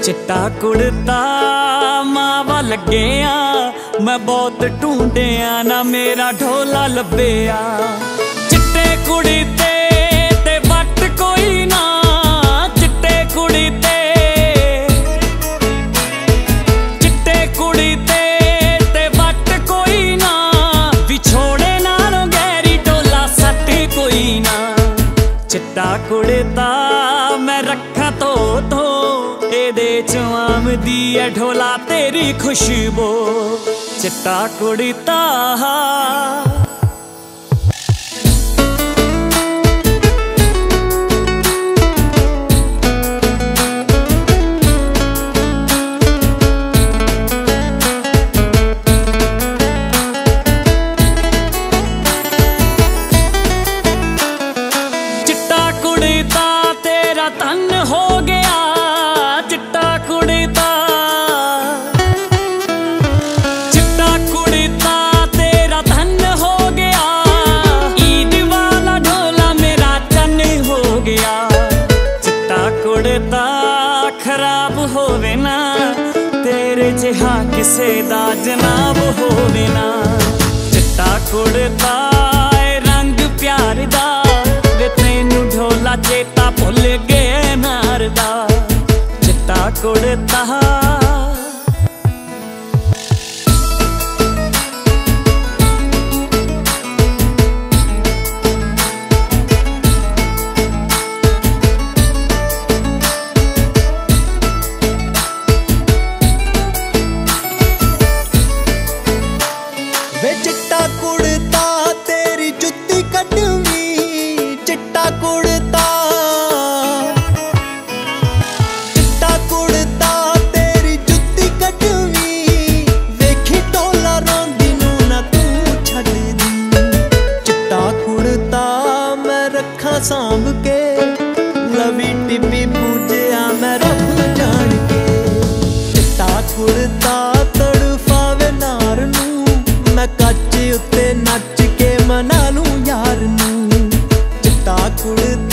चिट्टा कुड़ता मावा लग्गेया, मैं बहुत ढूंढिया ना मेरा ढोला लब्बेया। चिट्टे कुड़ी ते वट कोई ना, चिट्टे कुड़ी ते वट कोई ना, विछोड़े नालों गहरी ढोला सट कोई ना। चिट्टा कुड़ता मैं रखा तो एदे च आमदी है ढोला तेरी खुशबू। चिट्टा कुड़ता तेरा तन हो गया, चिट्टा कुड़ता तेरा धन हो गया। ईद वाला ढोला मेरा चन हो गया। चिट्टा कुड़ता खराब होवे ना, तेरे जिहा किसे दा जनाब होवे ना। चिट्टा कुड़ता रंग प्यार दा, वे तैनू ढोला चेता भुल गए नार दा। चिट्टा कुड़ता वे चिट्टा कुड़ता तेरी जुत्ती कटवी। चिट्टा कुड़ता तेरी जुत्ती कटवी, वेखी ढोला रोंदी नू ना तू छड़ दी। चिट्टा कुड़ता मैं रखा सांभ के, लवी टिब्बी पूजया मैं रब जान के। चिट्टा कुड़ता तड़फावे नार नू, मैं कच्च उत्ते नच के मना लूं यार नू। चिट्टा कुड़ता